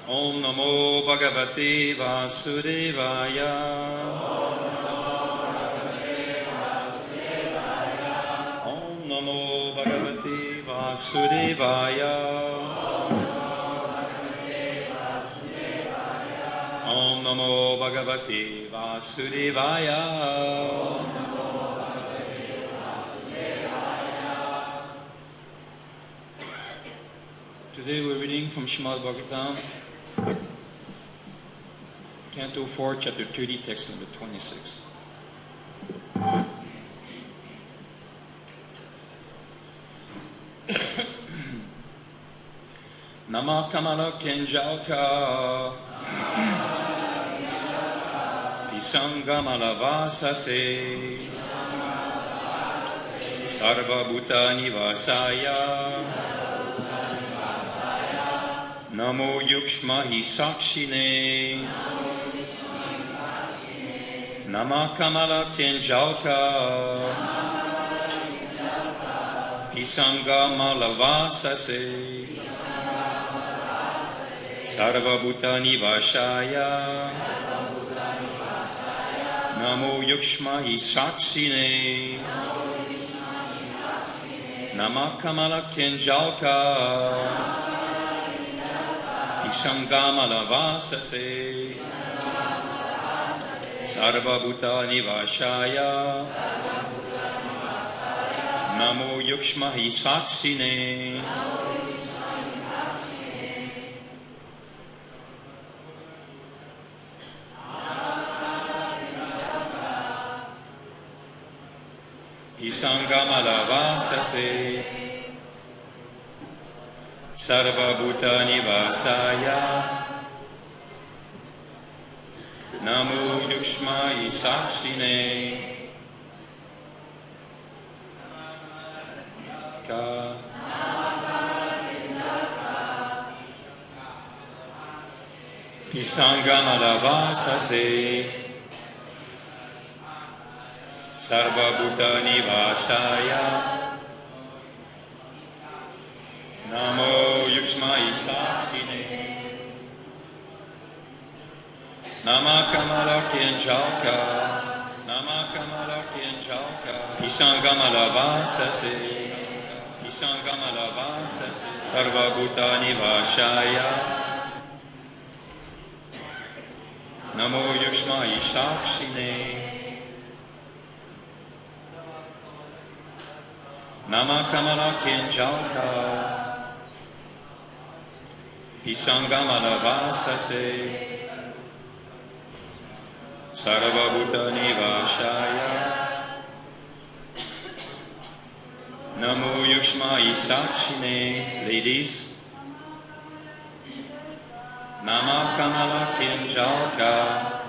Om Namo Bhagavate Vasudevaya. Om Namo Bhagavate Vasudevaya. Om Namo Bhagavate Vasudevaya. Today we're reading from Srimad Bhagavatam, Canto 4, Chapter 30, text number 26. Nama Kamala Kenjalka Pisangamala Vasase Sarva Bhutani Vasaya Namo Yukshmahi Sakshine Nama Kamala Kenjalka Pisanga Malavasase Sarva Bhutani Vashaya Namo Yukshmahi Sakshine Nama Kamala Kenjalka Sangama Vasase Sarva Bhutani Vashaya Namo Yukshmahi Saksine Sangama Vasase Sarva Bhutani Vasaya Namo Yukshmahi Saksine Ka Pisangama Vasase Sarva Bhutani Vasaya Namo Yukshmahi Saksine Nama Kamala Kenjalka Nama Kamala Kenjalka Pisangamala Vasase Pisangamala Vasase Sarva Bhutani Vashaya Namo Yukshmahi Saksine Nama Kamala Kenjalka Pisangamala Vasase Sarva Bhutani Vashaya Namo Yukshmahi Sakshine. Ladies, Nama Kamala Kenjalka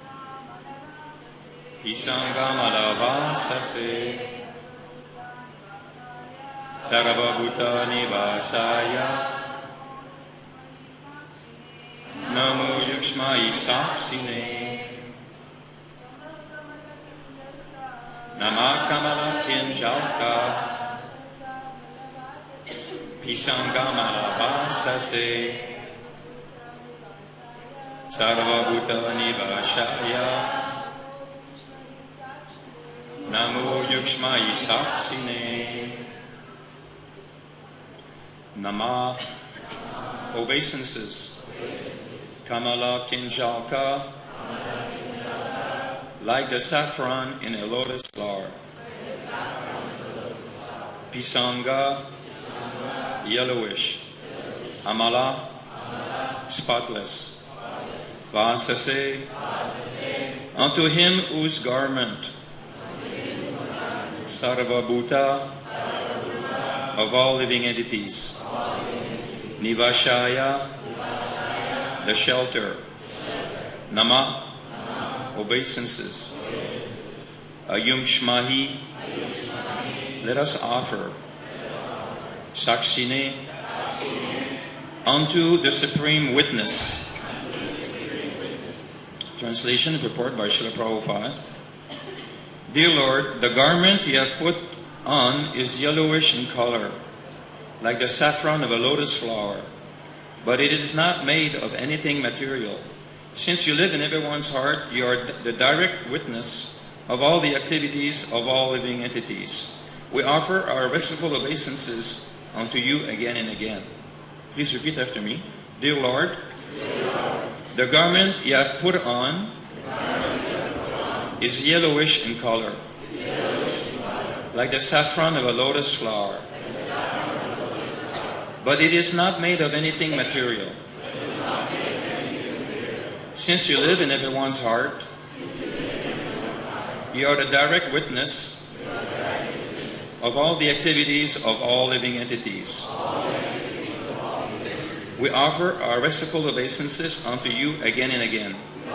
Pisangamala Vasase Sarva Bhutani Vasaya Namo Yukshmahi Saksine Nama Kamala Kenjalka Pisangamala Vasase Sarva Bhutani Vashaya Namo Yukshmahi Saksine Nama Obeisances Kamala Kenjalka, like the saffron in a lotus flower. Pisanga, yellowish. Amala, spotless. Vasase, unto him whose garment, Sarva Bhuta, of all living entities. Nivashaya, the shelter. Nama, obeisances. Ayumshmahi, let us offer. Sakshine, unto the supreme witness. Translation and purport by Srila Prabhupada. Dear Lord, the garment you have put on is yellowish in color, like the saffron of a lotus flower. but it is not made of anything material. Since you live in everyone's heart, you are the direct witness of all the activities of all living entities. We offer our respectful obeisances unto you again and again. Please repeat after me. Dear Lord, the garment you have put on is yellowish in color, like the saffron of a lotus flower. But it is not made of anything material. Since you live in everyone's heart, you are the direct witness of all the activities of all living entities. We offer our reciprocal obeisances unto you again and again.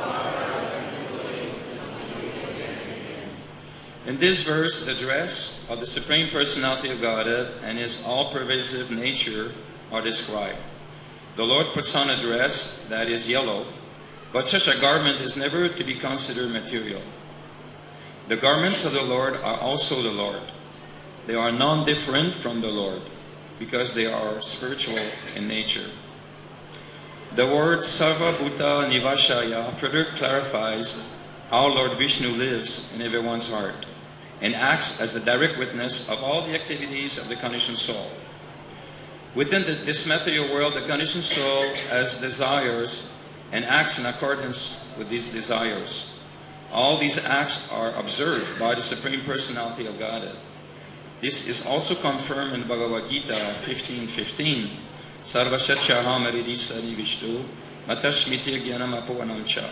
In this verse, the dress of the Supreme Personality of Godhead and His all-pervasive nature are described. The Lord puts on a dress that is yellow, but such a garment is never to be considered material. The garments of the Lord are also the Lord. They are non-different from the Lord because they are spiritual in nature. The word Sarva Bhuta Nivashaya further clarifies how Lord Vishnu lives in everyone's heart and acts as the direct witness of all the activities of the conditioned soul. Within this material world, the conditioned soul has desires and acts in accordance with these desires. All these acts are observed by the Supreme Personality of Godhead. This is also confirmed in Bhagavad Gita 15:15. Sarvashatyaham aridisari vishtu matashmiti jnanam apovanam cha.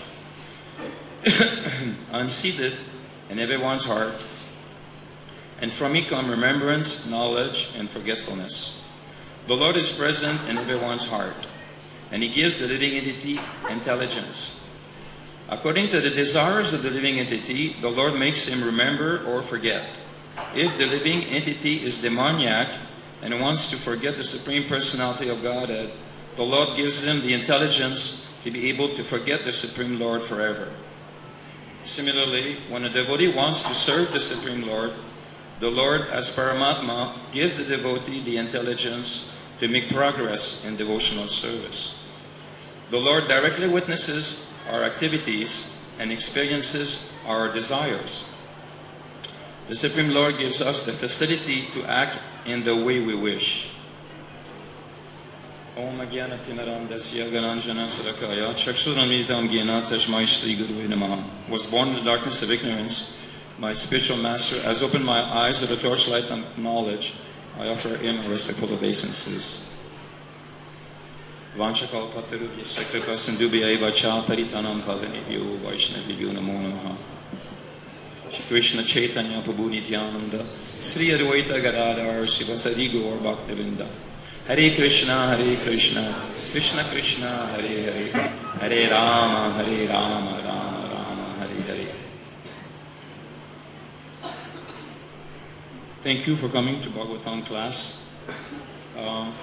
I am seated in everyone's heart, and from me come remembrance, knowledge, and forgetfulness. The Lord is present in everyone's heart, and He gives the living entity intelligence. According to the desires of the living entity, the Lord makes him remember or forget. If the living entity is demoniac and wants to forget the Supreme Personality of Godhead, the Lord gives him the intelligence to be able to forget the Supreme Lord forever. Similarly, when a devotee wants to serve the Supreme Lord, the Lord, as Paramatma, gives the devotee the intelligence to make progress in devotional service. The Lord directly witnesses our activities and experiences our desires. The Supreme Lord gives us the facility to act in the way we wish. Om Jnana Timirandasya Gananjana Sarakaya Chaksuramritam Jnana Tasmai Sri Gurue Namaha. Was born in the darkness of ignorance. My spiritual master has opened my eyes to the torchlight of knowledge. I offer him respectful obeisances. Vanchakalpatarubhya Sakripa Sindhubhya Vacha Paritanam Pavanebhyo Vaishnavibhyo Namo Namaha. Shri Krishna Chaitanya Prabhu Nityananda Sri Advaita Gadadhar Sivasadi Gaur Bhaktivinda. Hare Krishna, Krishna Krishna, Hare Hare, Hare Rama, Rama Rama, Hare Hare. Thank you for coming to Bhagavatam class. I'm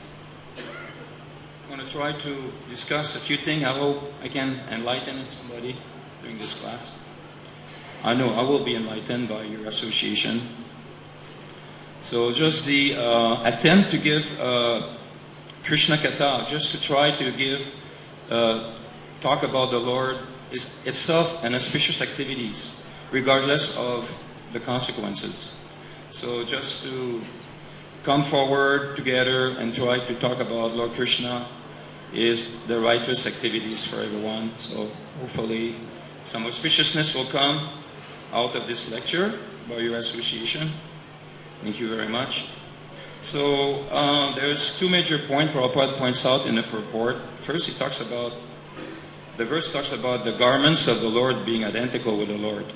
going to try to discuss a few things. I hope I can enlighten somebody during this class. I know I will be enlightened by your association. So just the attempt to give Krishna Katha, just to try to give, talk about the Lord is itself an auspicious activities, regardless of the consequences. So just to come forward together and try to talk about Lord Krishna is the righteous activities for everyone. So hopefully some auspiciousness will come out of this lecture by your association. Thank you very much. So there's two major points Prabhupada points out in the purport. First, the verse talks about the garments of the Lord being identical with the Lord.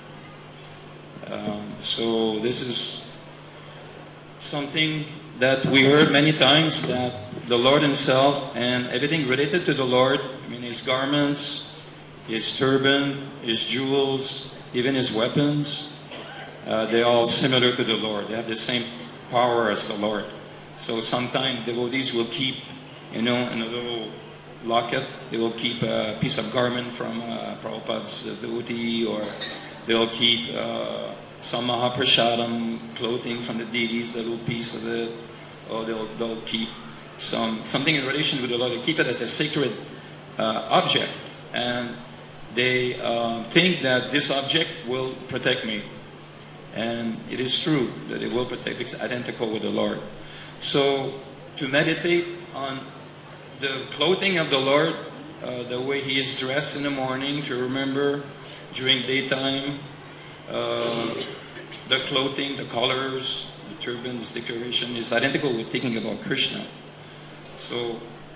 So this is something that we heard many times, that the Lord Himself and everything related to the Lord, I mean His garments, His turban, His jewels, even His weapons, they're all similar to the Lord. They have the same power as the Lord. So sometimes devotees will keep, in a little locket, they will keep a piece of garment from Prabhupada's devotee, or they'll keep some Mahaprasadam clothing from the deities, the little piece of it, or they'll keep something in relation with the Lord. They keep it as a sacred object, and they think that this object will protect me. And it is true that it will protect. It's identical with the Lord. So to meditate on the clothing of the Lord, the way He is dressed in the morning, to remember during daytime, the clothing, the colors, the turban, this decoration is identical with thinking about Krishna. So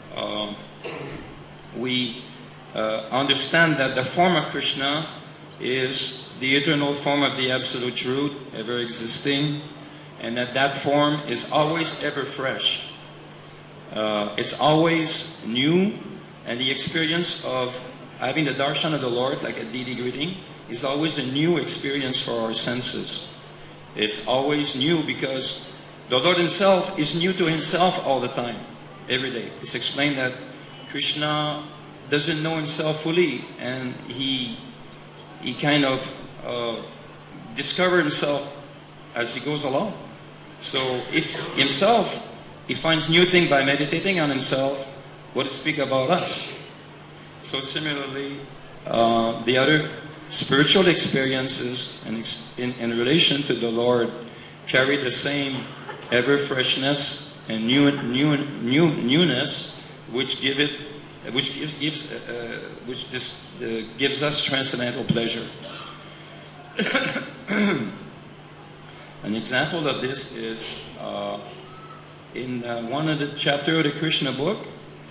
we understand that the form of Krishna is the eternal form of the Absolute Truth, ever existing, and that form is always ever fresh. It's always new, and the experience of having the darshan of the Lord, like a deity greeting, is always a new experience for our senses. It's always new because the Lord Himself is new to Himself all the time, every day. It's explained that Krishna doesn't know Himself fully, and He kind of discovers Himself as He goes along. So if Himself, He finds new things by meditating on Himself, what to speak about us? So similarly, the other spiritual experiences in relation to the Lord carry the same ever freshness and newness, which gives us transcendental pleasure. An example of this is in one of the chapters of the Krishna book.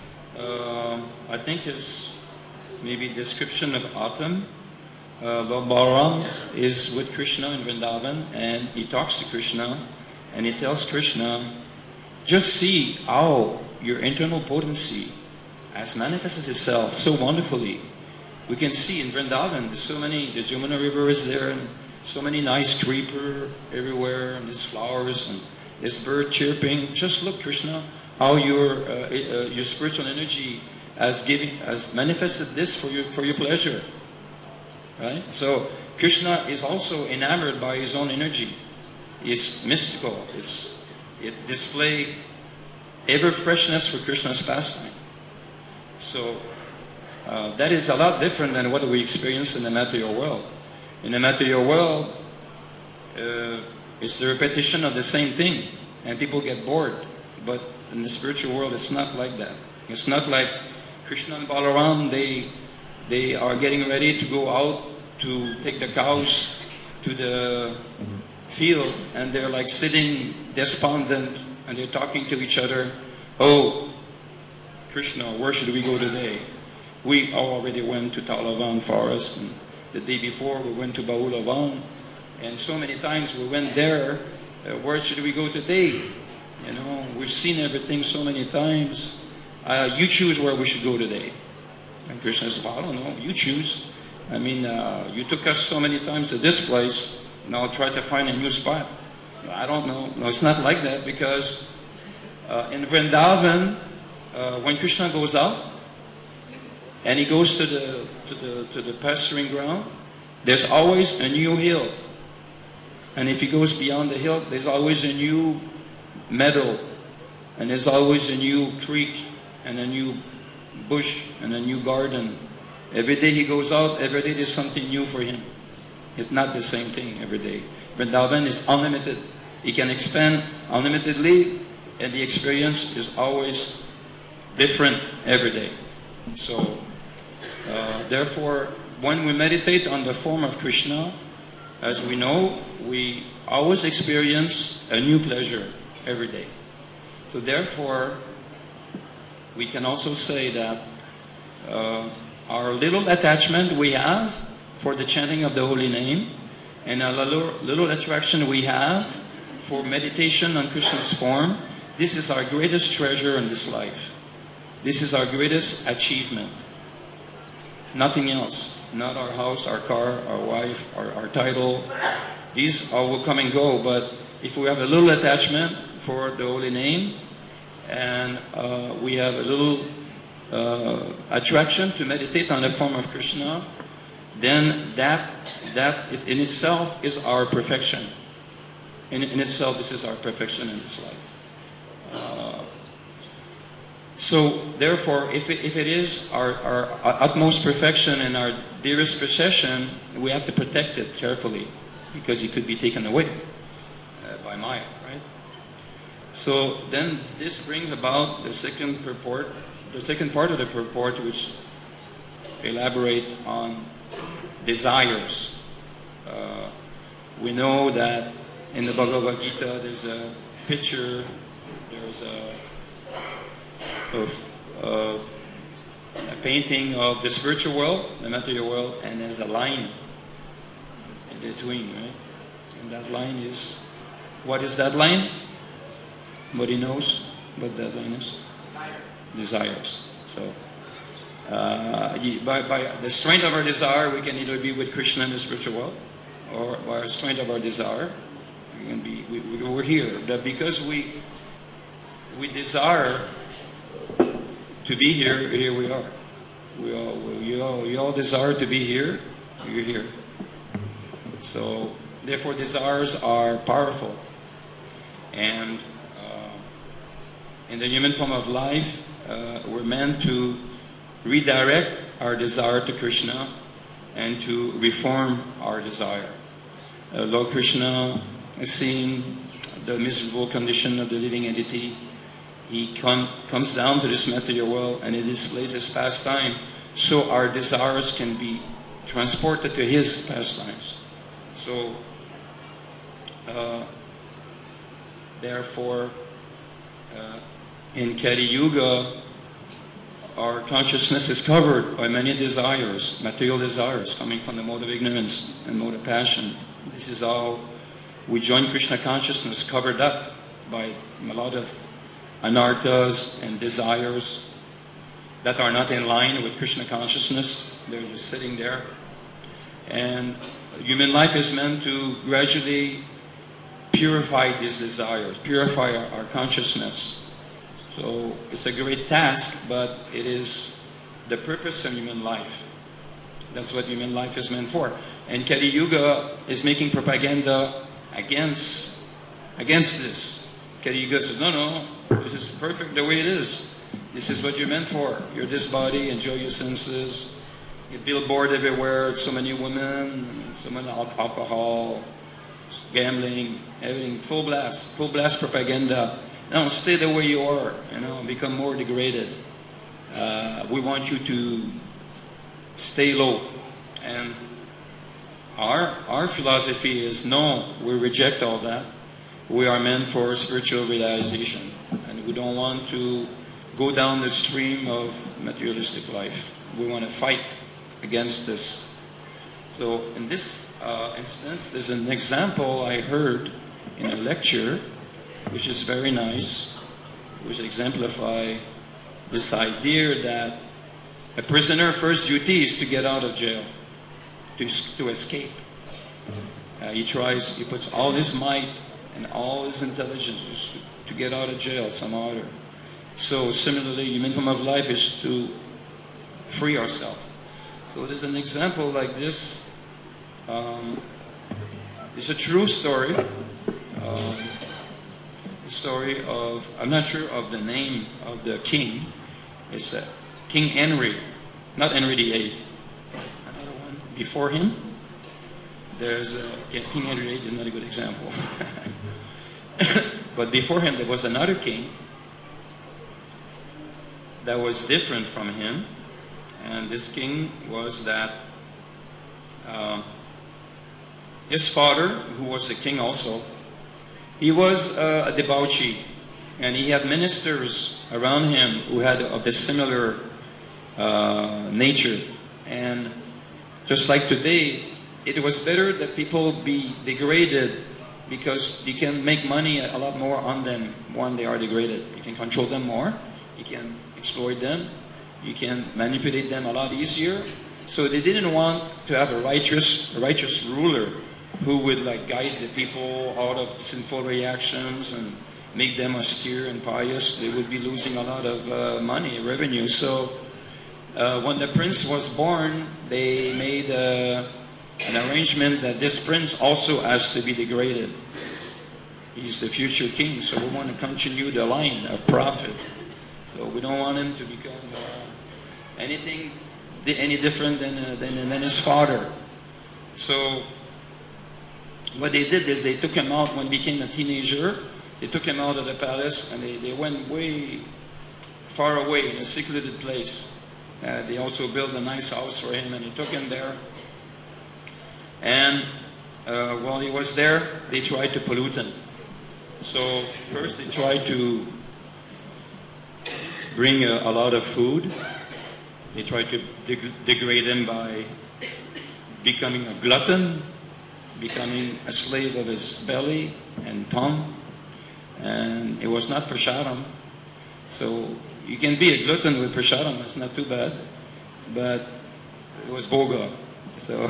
I think it's maybe description of autumn. Lord Balaram is with Krishna in Vrindavan, and he talks to Krishna, and he tells Krishna, just see how your internal potency has manifested itself so wonderfully. We can see in Vrindavan, there's so many, the Jamuna River is there, and so many nice creeper everywhere, and there's flowers, and there's bird chirping. Just look, Krishna, how your spiritual energy has manifested this for your pleasure. Right? So Krishna is also enamored by his own energy. It's mystical. It displays ever freshness for Krishna's pastime. So that is a lot different than what we experience in the material world. In the material world, it's the repetition of the same thing, and people get bored. But in the spiritual world, it's not like that. It's not like Krishna and Balaram, they are getting ready to go out to take the cows to the field, and they're like sitting despondent, and they're talking to each other. Oh, Krishna, where should we go today? We already went to Talavan forest, and the day before we went to Bahulavan, and so many times we went there. Where should we go today? You know, we've seen everything so many times. You choose where we should go today. And Krishna says, well, I don't know, you choose. I mean, you took us so many times to this place, now try to find a new spot. I don't know. No, it's not like that, because in Vrindavan, when Krishna goes out, and he goes to the pasturing ground, there's always a new hill. And if he goes beyond the hill, there's always a new meadow, and there's always a new creek, and a new bush, and a new garden. Every day he goes out, every day there's something new for him. It's not the same thing every day. Vrindavan is unlimited. He can expand unlimitedly, and the experience is always different every day. So, therefore, when we meditate on the form of Krishna, as we know, we always experience a new pleasure every day. So therefore, we can also say that our little attachment we have for the chanting of the holy name, and a little attraction we have for meditation on Krishna's form, this is our greatest treasure in this life. This is our greatest achievement. Nothing else. Not our house, our car, our wife, our title. These all will come and go, but if we have a little attachment for the holy name, and we have a little attraction to meditate on the form of Krishna, then that in itself is our perfection. In itself, this is our perfection in this life. So therefore, if it is our utmost perfection and our dearest possession, we have to protect it carefully, because it could be taken away by Maya, right? So then this brings about the second part of the purport, which elaborate on desires. We know that in the Bhagavad Gita there's a picture, there's a painting of the spiritual world, the material world, and there's a line in between, right? And that line is, what is that line? Nobody knows what that line is? Desires. So, by the strength of our desire, we can either be with Krishna in the spiritual world, or by the strength of our desire, we can be. We're here. That because we desire to be here. Here we are. We all desire to be here. You're here. So, therefore, desires are powerful, and in the human form of life, we're meant to redirect our desire to Krishna and to reform our desire. Lord Krishna has seen the miserable condition of the living entity. He comes down to this material world and he displays his pastime so our desires can be transported to his pastimes. So, therefore, in Kali Yuga, our consciousness is covered by many desires, material desires, coming from the mode of ignorance and mode of passion. This is how we join Krishna consciousness, covered up by a lot of anarthas and desires that are not in line with Krishna consciousness. They're just sitting there. And human life is meant to gradually purify these desires, purify our consciousness. So it's a great task, but it is the purpose of human life. That's what human life is meant for. And Kali Yuga is making propaganda against this. Kali Yuga says, no, this is perfect the way it is. This is what you're meant for. You're this body, enjoy your senses. You billboard everywhere, so many women, so many alcohol, gambling, everything, full blast propaganda. No, stay the way you are, become more degraded. We want you to stay low. And our philosophy is, no, we reject all that. We are meant for spiritual realization. And we don't want to go down the stream of materialistic life. We want to fight against this. So in this instance, there's an example I heard in a lecture, which is very nice, which exemplify this idea that a prisoner's first duty is to get out of jail, to escape. He puts all his might and all his intelligence to get out of jail somehow or other. So similarly, human form of life is to free ourselves. So there's an example like this. It's a true story. The story of, I'm not sure of the name of the king. It's King Henry, not Henry VIII, but another one before him. There's King Henry VIII is not a good example. But before him there was another king that was different from him. And this king was that his father, who was the king also, he was a debauchee, and he had ministers around him who had of the similar nature. And just like today, it was better that people be degraded, because you can make money a lot more on them when they are degraded. You can control them more, you can exploit them, you can manipulate them a lot easier. So they didn't want to have a righteous ruler who would guide the people out of sinful reactions and make them austere and pious. They would be losing a lot of money, revenue. So when the prince was born, they made an arrangement that this prince also has to be degraded. He's the future king, so we want to continue the line of profit. So we don't want him to become any different than his father. So what they did is they took him out when he became a teenager. They took him out of the palace and they went way far away in a secluded place. They also built a nice house for him and they took him there. And while he was there, they tried to pollute him. So first they tried to bring a lot of food. They tried to degrade him by becoming a glutton, becoming a slave of his belly and tongue. And it was not prashadam. So you can be a glutton with prashadam, it's not too bad. But it was boga. So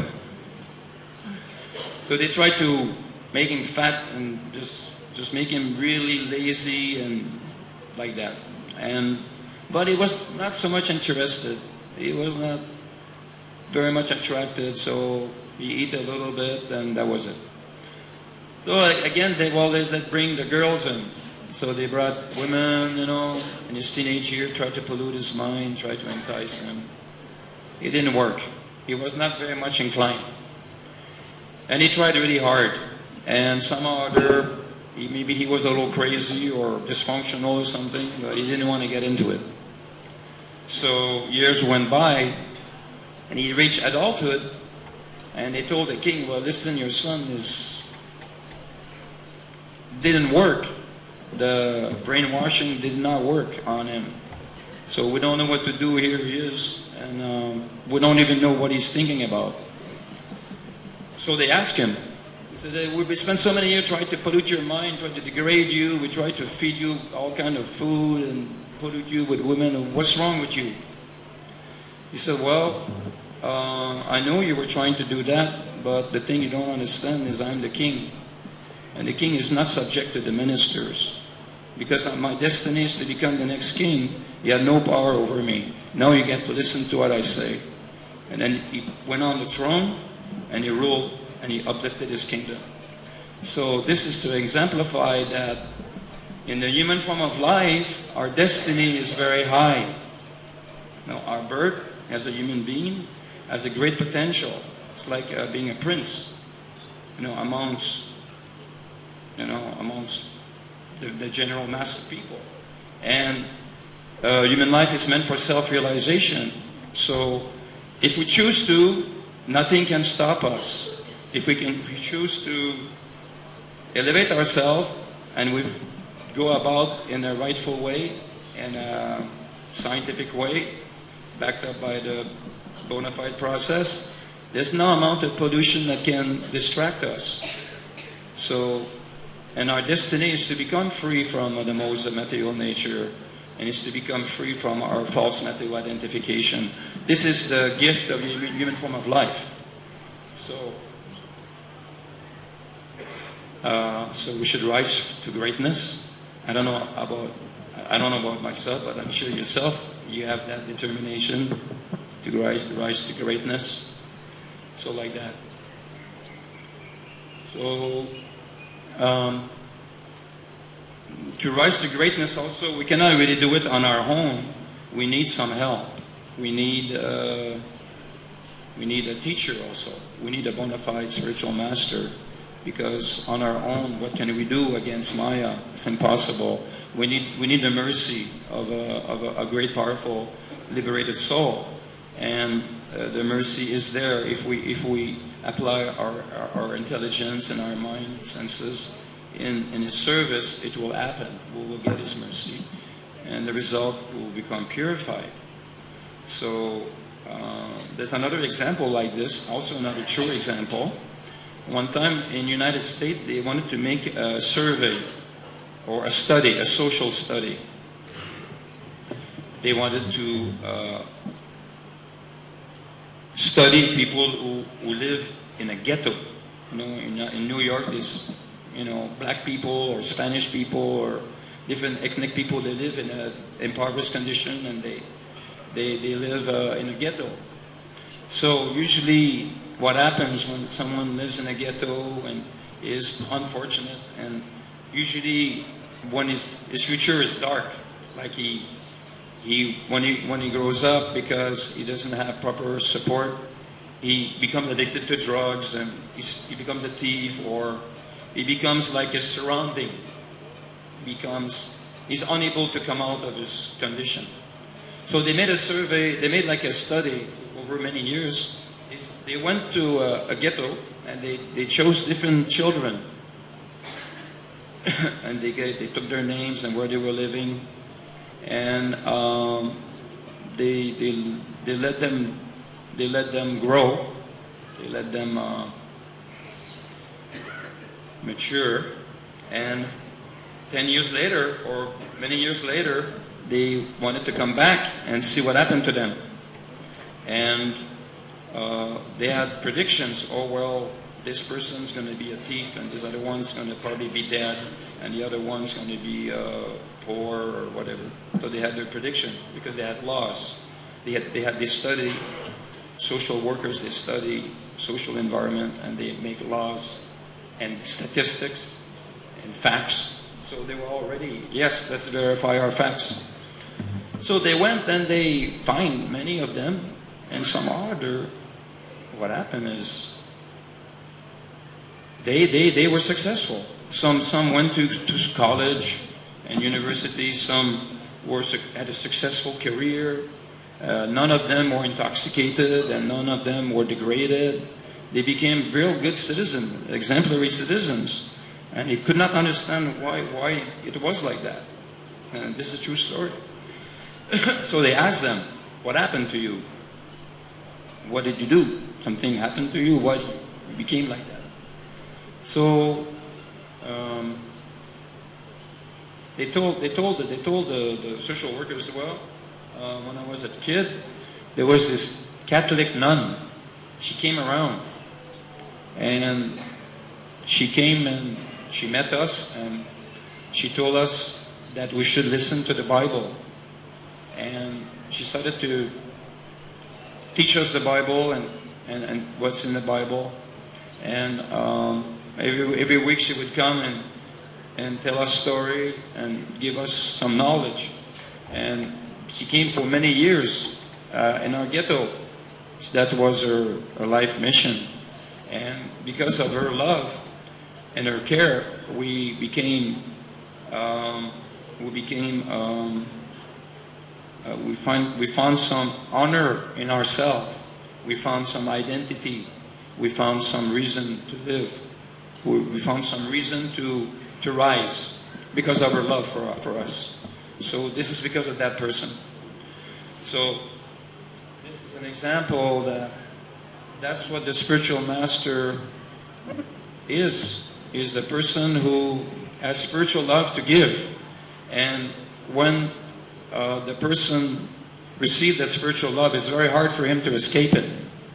they tried to make him fat and just make him really lazy and like that. But he was not so much interested. He was not very much attracted, so he ate a little bit and that was it. So again, they bring the girls in. So they brought women, in his teenage year, tried to pollute his mind, tried to entice him. It didn't work. He was not very much inclined. And he tried really hard. And somehow or other, maybe he was a little crazy or dysfunctional or something, but he didn't want to get into it. So years went by, and he reached adulthood, and they told the king, well, listen, your son didn't work. The brainwashing did not work on him. So we don't know what to do. Here he is, and we don't even know what he's thinking about. So they asked him. He said, we spent so many years trying to pollute your mind, trying to degrade you. We tried to feed you all kind of food and pollute you with women. What's wrong with you? He said, well, I know you were trying to do that, but the thing you don't understand is I'm the king. And the king is not subject to the ministers. Because my destiny is to become the next king, he had no power over me. Now you get to listen to what I say. And then he went on the throne, and he ruled, and he uplifted his kingdom. So this is to exemplify that in the human form of life, our destiny is very high. Now, our birth as a human being has a great potential. It's like being a prince, amongst the general mass of people. And human life is meant for self-realization. So if we choose to, nothing can stop us. If we choose to elevate ourselves and we go about in a rightful way, in a scientific way, backed up by the bona fide process, there's no amount of pollution that can distract us. So, and our destiny is to become free from the modes of material nature, and is to become free from our false material identification. This is the gift of the human form of life. So we should rise to greatness. I don't know about myself, but I'm sure yourself, you have that determination to rise to greatness. So like that. So to rise to greatness also, we cannot really do it on our own. We need some help. We need a teacher also. We need a bona fide spiritual master, because on our own, what can we do against Maya? It's impossible. We need the mercy of a great, powerful, liberated soul, and the mercy is there if we apply our intelligence and our mind senses in His service. It will happen. We will get His mercy, and the result will become purified. So there's another example like this, also another true example. One time in the United States, they wanted to make a survey or a study, a social study. They wanted to study people who live in a ghetto. In New York, there's black people or Spanish people or different ethnic people. They live in an impoverished condition, and they live in a ghetto. So usually what happens when someone lives in a ghetto and is unfortunate, and usually when his future is dark, like he when he grows up, because he doesn't have proper support, he becomes addicted to drugs, and he becomes a thief, or he becomes like his surrounding. He's unable to come out of his condition. So they made a survey, they made like a study over many years. They went to a ghetto, and they chose different children. And they took their names and where they were living, and they let them grow, they let them mature, and 10 years later, or many years later, they wanted to come back and see what happened to them. And they had predictions. Oh, well, this person's going to be a thief, and this other one's going to probably be dead, and the other one's going to be poor or whatever. So they had their prediction because they had laws. They study social workers, they study social environment, and they make laws and statistics and facts. So they were already, yes, let's verify our facts. So they went and they find many of them, and some other. What happened is they were successful. Some went to college and university. Some had a successful career. None of them were intoxicated, and none of them were degraded. They became real good citizens, exemplary citizens, and he could not understand why it was like that. And this is a true story. So they asked them, "What happened to you? What did you do? Something happened to you? Why you became like that?" So they told the social workers, well, when I was a kid, there was this Catholic nun. She came around, and she came and she met us, and she told us that we should listen to the Bible. And she started to teach us the Bible and what's in the Bible. And every week she would come and tell us story and give us some knowledge. And she came for many years in our ghetto. That was her life mission. And because of her love and her care, we found some honor in ourselves. We found some identity. We found some reason to live. We found some reason to rise because of her love for us. So this is because of that person. So this is an example that's what the spiritual master is a person who has spiritual love to give. And when the person receives that spiritual love, it's very hard for him to escape it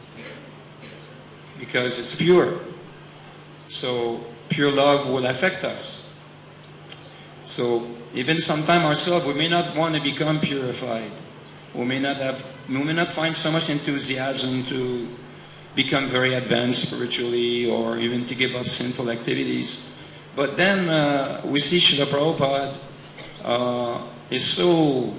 because it's pure. So pure love will affect us. So even sometimes ourselves, we may not want to become purified. We may not find so much enthusiasm to become very advanced spiritually, or even to give up sinful activities. But then we see Srila Prabhupada is so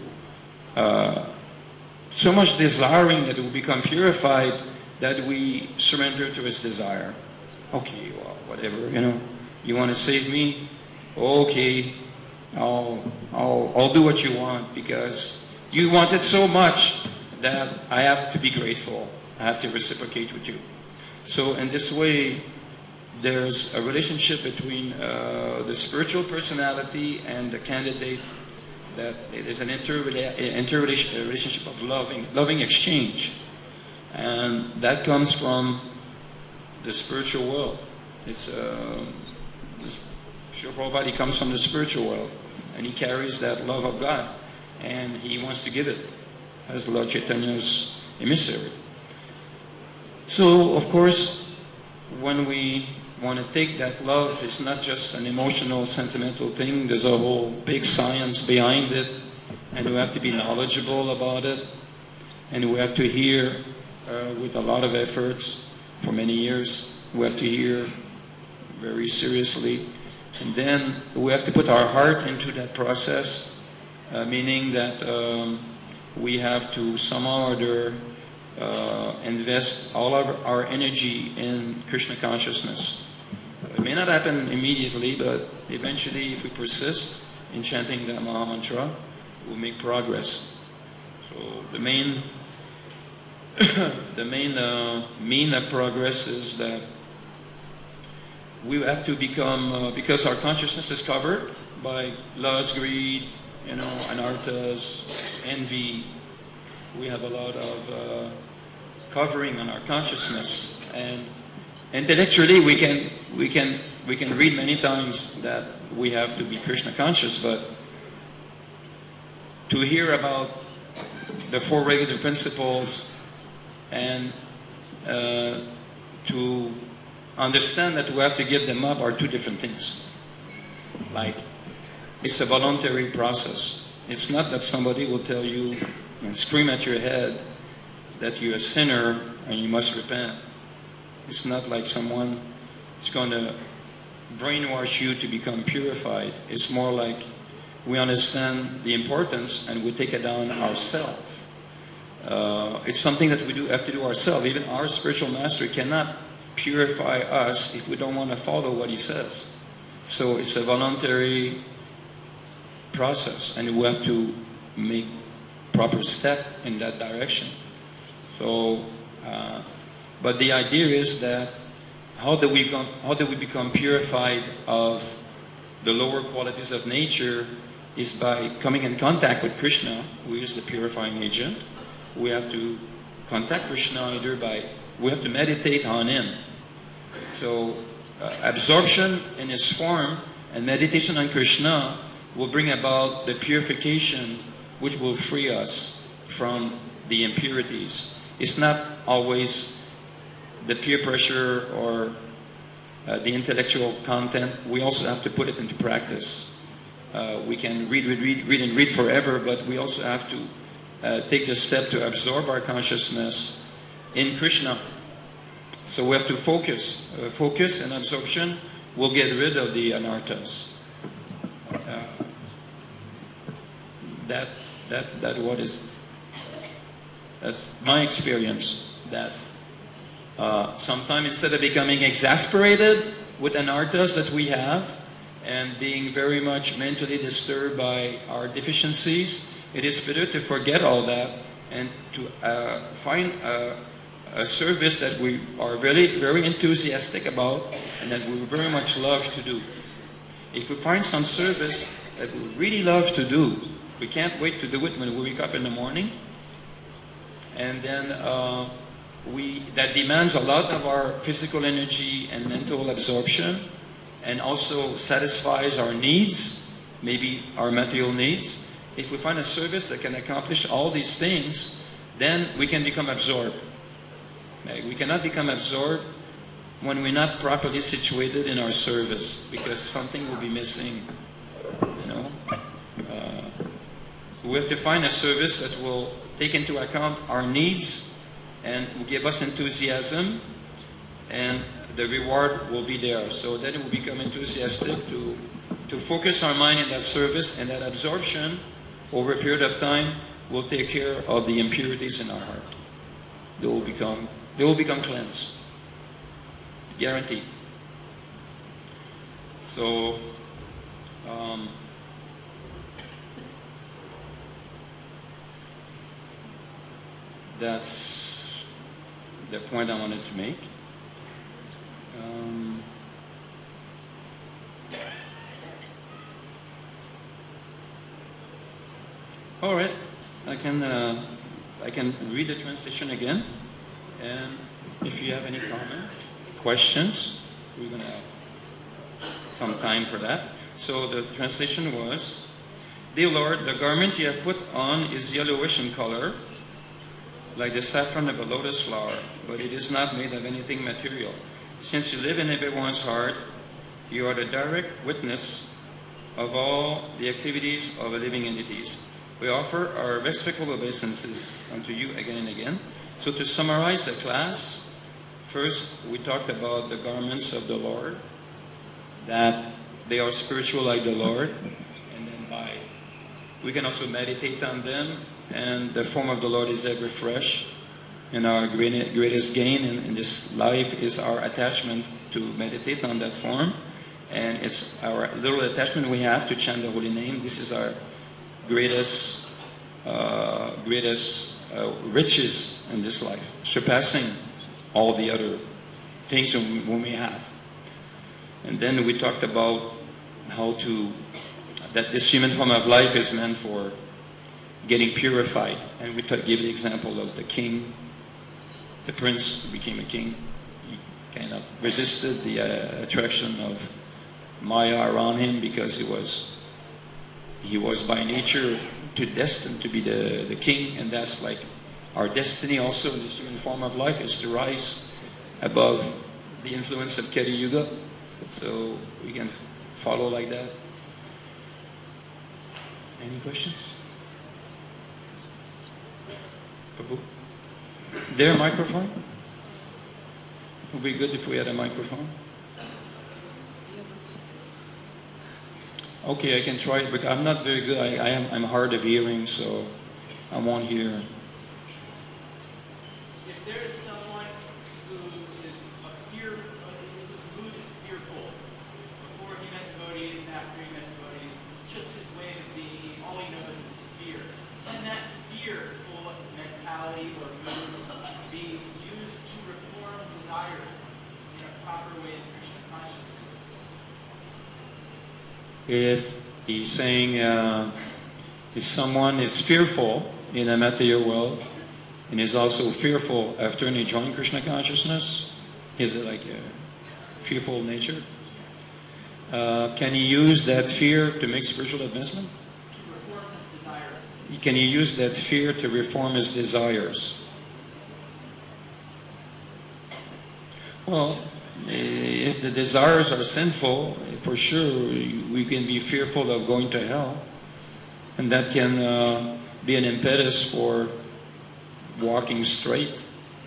much desiring that we become purified that we surrender to his desire. Okay, well, whatever, you want to save me? Okay, I'll do what you want, because you want it so much that I have to be grateful. I have to reciprocate with you. So in this way, there's a relationship between the spiritual personality and the candidate, that it is an interrelationship of loving exchange. And that comes from the spiritual world. Srila Prabhupada, he comes from the spiritual world, and he carries that love of God, and he wants to give it as Lord Chaitanya's emissary. So, of course, when we want to take that love, it's not just an emotional, sentimental thing. There's a whole big science behind it, and we have to be knowledgeable about it, and we have to hear with a lot of efforts for many years. We have to hear very seriously, and then we have to put our heart into that process, meaning that we have to somehow or other invest all of our energy in Krishna consciousness. It may not happen immediately, but eventually, if we persist in chanting the Maha Mantra, we'll make progress. So the main mean of progress is that we have to become, because our consciousness is covered by lust, greed, anarthas, envy. We have a lot of covering on our consciousness, and intellectually we can read many times that we have to be Krishna conscious, but to hear about the four regular principles and to understand that we have to give them up are two different things. Like, it's a voluntary process. It's not that somebody will tell you and scream at your head that you're a sinner and you must repent. It's not like someone is going to brainwash you to become purified. It's more like we understand the importance and we take it down ourselves. It's something that we have to do ourselves. Even our spiritual master cannot purify us if we don't want to follow what he says. So it's a voluntary process, and we have to make proper step in that direction. So, but the idea is that how do we become purified of the lower qualities of nature is by coming in contact with Krishna, who is the purifying agent. We have to contact Krishna either we have to meditate on him. So absorption in his form and meditation on Krishna will bring about the purification which will free us from the impurities. It's not always the peer pressure or the intellectual content. We also have to put it into practice. We can read forever, but we also have to take the step to absorb our consciousness in Krishna. So we have to focus. Focus and absorption will get rid of the anarthas. That's my experience. That sometimes instead of becoming exasperated with anarthas that we have and being very much mentally disturbed by our deficiencies, it is better to forget all that and to find a service that we are very, very enthusiastic about and that we very much love to do. If we find some service that we really love to do, we can't wait to do it when we wake up in the morning, and then that demands a lot of our physical energy and mental absorption, and also satisfies our needs, maybe our material needs. If we find a service that can accomplish all these things, then we can become absorbed. We cannot become absorbed when we're not properly situated in our service, because something will be missing. We have to find a service that will take into account our needs and will give us enthusiasm, and the reward will be there. So then it will become enthusiastic to focus our mind in that service, and that absorption over a period of time will take care of the impurities in our heart. They will become cleansed. Guaranteed. So, that's the point I wanted to make. All right, I can read the translation again, and if you have any comments, questions, we're going to have some time for that. So the translation was, "Dear Lord, the garment you have put on is yellowish in color, like the saffron of a lotus flower, but it is not made of anything material. Since you live in everyone's heart, you are the direct witness of all the activities of the living entities. We offer our respectful obeisances unto you again and again." So to summarize the class, first we talked about the garments of the Lord, that they are spiritual like the Lord, and then we can also meditate on them and the form of the Lord is ever fresh. And our greatest gain in this life is our attachment to meditate on that form. And it's our little attachment we have to chant the holy name. This is our greatest riches in this life, surpassing all the other things we may have. And then we talked about that this human form of life is meant for getting purified. And we gave the example of the king, the prince who became a king. He kind of resisted the attraction of Maya around him because he was by nature destined to be the king, and that's like our destiny also in this human form of life, is to rise above the influence of Kali Yuga. So we can follow like that. Any questions? Prabhu? There a microphone? It would be good if we had a microphone. Okay, I can try it, but I'm not very good. I'm hard of hearing, so I won't hear. If there is someone who is whose mood is fearful, before he met devotees, after he met devotees, it's just his way of being. All he knows is fear. Can that fearful mentality or mood be used to reform desire in a proper way in Krishna consciousness? If he's saying, if someone is fearful in a material world and is also fearful after he joins Krishna consciousness, is it like a fearful nature? Can he use that fear to make spiritual advancement? To reform his desire. Can he use that fear to reform his desires? Well, if the desires are sinful, for sure we can be fearful of going to hell, and that can be an impetus for walking straight.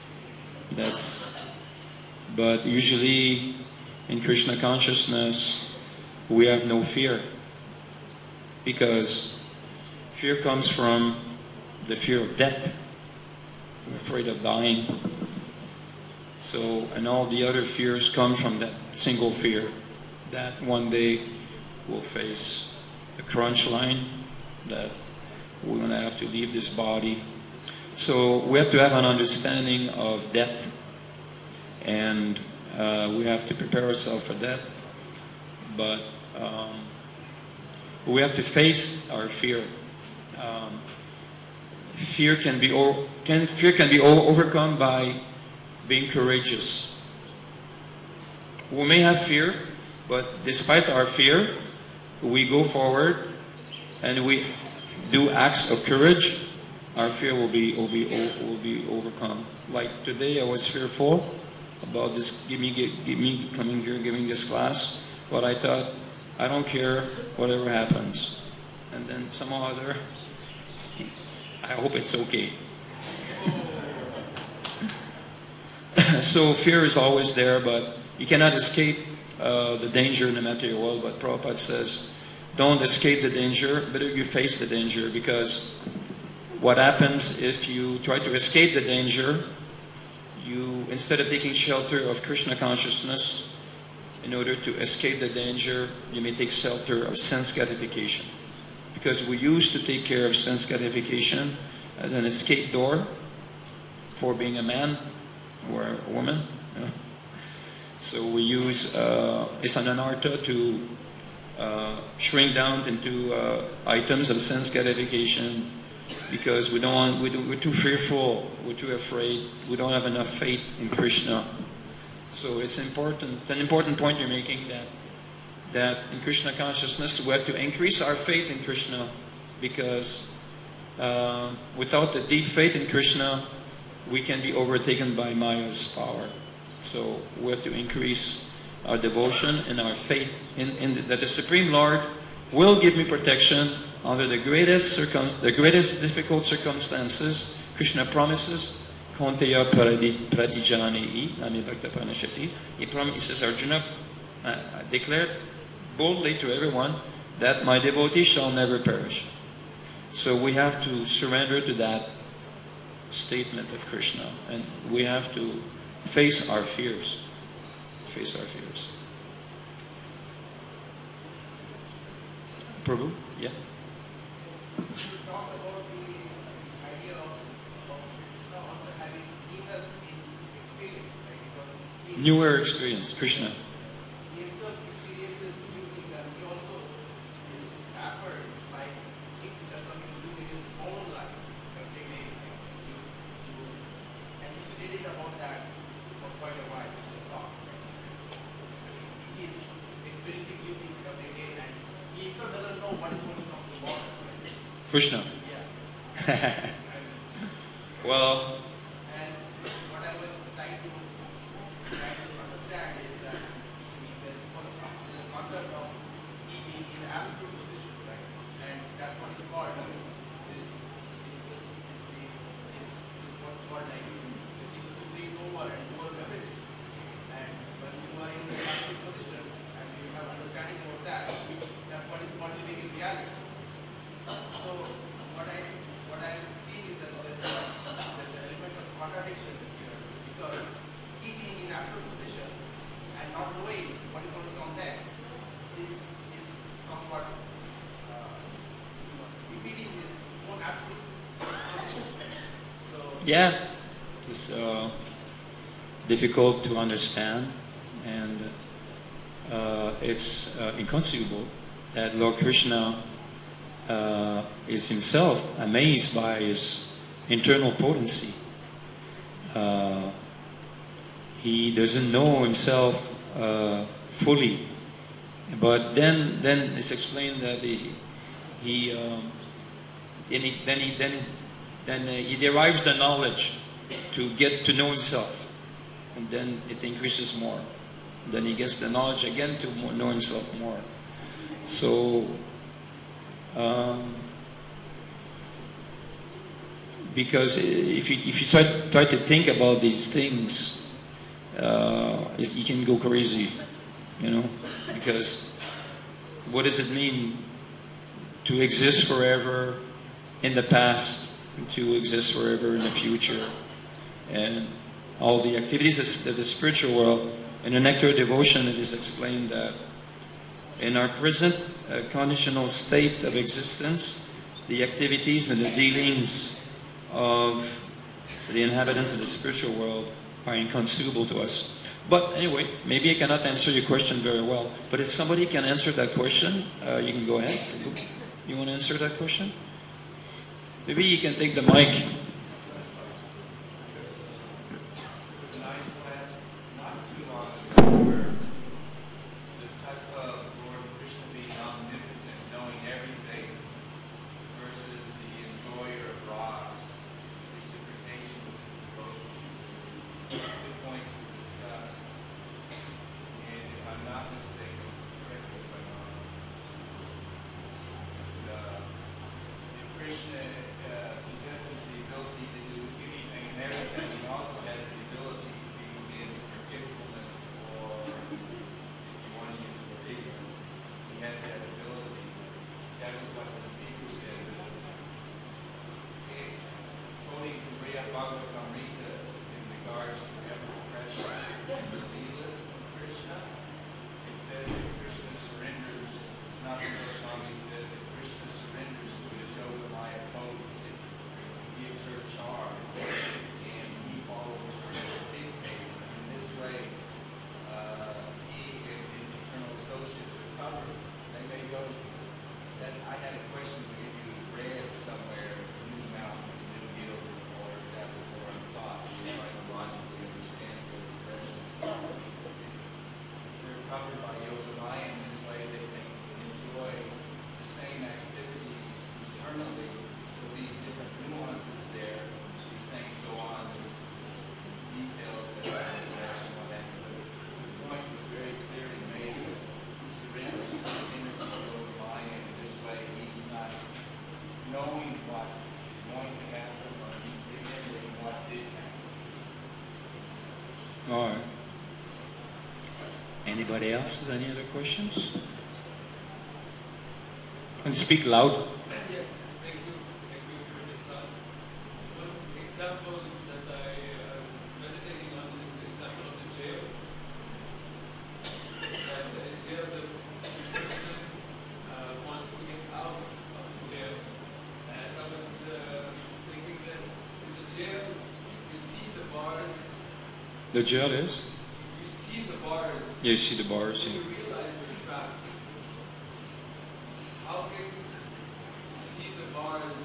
But usually in Krishna consciousness we have no fear, because fear comes from the fear of death. We're afraid of dying. So, and all the other fears come from that single fear, that one day we'll face the crunch line, that we're going to have to leave this body. So we have to have an understanding of death, and we have to prepare ourselves for that. But we have to face our fear. Fear can be overcome by being courageous. We may have fear, but despite our fear, we go forward and we do acts of courage. Our fear will be overcome. Like today, I was fearful about this. Give me coming here, giving this class. But I thought, I don't care whatever happens. And then somehow or other, I hope it's okay. So fear is always there, but you cannot escape the danger in the material world. But Prabhupada says, don't escape the danger, better you face the danger, because what happens if you try to escape the danger, you, instead of taking shelter of Krishna consciousness, in order to escape the danger, you may take shelter of sense gratification. Because we used to take care of sense gratification as an escape door for being a man or a woman. You know? So we use it's an anartha to shrink down into items of sense gratification, because we don't want, we're too fearful, we're too afraid, we don't have enough faith in Krishna. So it's important, an important point you're making, that in Krishna consciousness we have to increase our faith in Krishna, because without the deep faith in Krishna, we can be overtaken by Maya's power. So we have to increase our devotion and our faith in that the Supreme Lord will give me protection under the greatest difficult circumstances. Krishna promises, Kaunteya Pratijani Nami Bhakta Pranashati. He says, Arjuna, declared boldly to everyone that my devotee shall never perish. So we have to surrender to that statement of Krishna, and we have to face our fears. Face our fears. Prabhu? Yeah? You talk about the idea of Krishna also having newness in experience, right? Because Newer experience, Krishna. he himself experiences new things, and he also is effort like things which are coming to do in his own life every day. And he did it about that for quite a while. He is experiencing new things every day, and he himself doesn't know what is going to come tomorrow. Krishna. Yeah. Well, And what I was trying to understand is that there's the concept of he being in the absolute position, right? And that's what is called is what's called like the supreme over and over everything. And when you are in the absolute position and you have understanding about that, that's what is called living in reality. So what I'm seeing is that there's an element of contradiction here, because he being in absolute position and not knowing what is going to come next is somewhat defeating his own absolute position. So yeah, it's difficult to understand, and it's inconceivable that Lord Krishna is himself amazed by his internal potency. He doesn't know himself fully, but then it's explained that he derives the knowledge to get to know himself, and then it increases more. Then he gets the knowledge again to know himself more. So. Because if you try to think about these things, you can go crazy, you know. Because what does it mean to exist forever in the past, to exist forever in the future, and all the activities of the spiritual world? In the Nectar of Devotion, it is explained that in our present conditional state of existence, the activities and the dealings of the inhabitants of the spiritual world are inconceivable to us. But anyway, maybe I cannot answer your question very well, but if somebody can answer that question, you can go ahead. You want to answer that question? Maybe you can take the mic. All right. Anybody else has any other questions? And speak loud. Yes, thank you. jail, you see the bars, The jail is? you see the bars, Yeah, you see the bars. you Yeah. realize you're trapped. How can you see the bars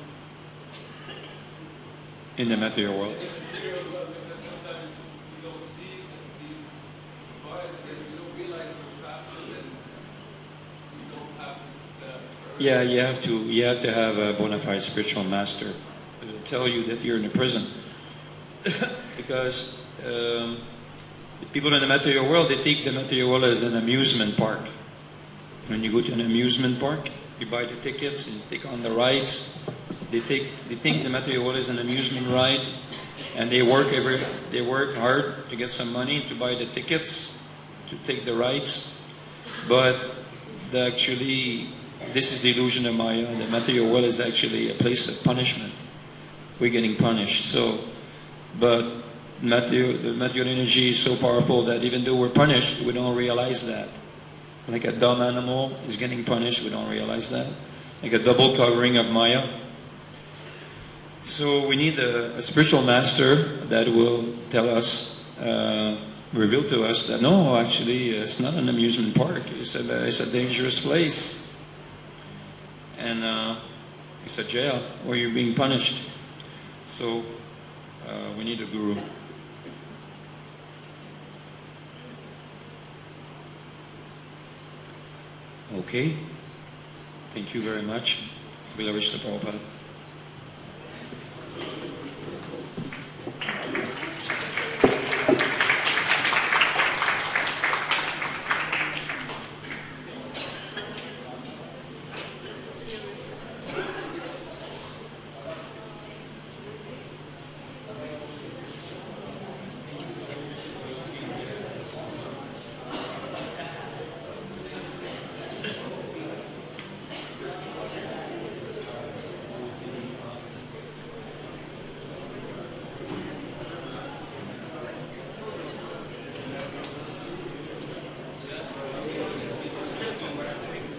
In the material world. in the material world? Because sometimes you don't see these bars and then you don't realize you're trapped and then you don't have this urge. Yeah, you have to have a bona fide spiritual master to tell you that you're in a prison. Because the people in the material world, they take the material world as an amusement park. When you go to an amusement park, you buy the tickets and you take on the rides. They think the material world is an amusement ride, and they work hard to get some money to buy the tickets, to take the rides. But actually, this is the illusion of Maya. The material world is actually a place of punishment. We're getting punished. But the material energy is so powerful that even though we're punished, we don't realize that. Like a dumb animal is getting punished, we don't realize that. Like a double covering of Maya. So we need a spiritual master that will tell us, reveal to us that no, actually, it's not an amusement park. It's a dangerous place. And it's a jail where you're being punished. So we need a guru. Okay. Thank you very much. Bila Vishnu Prabhupada.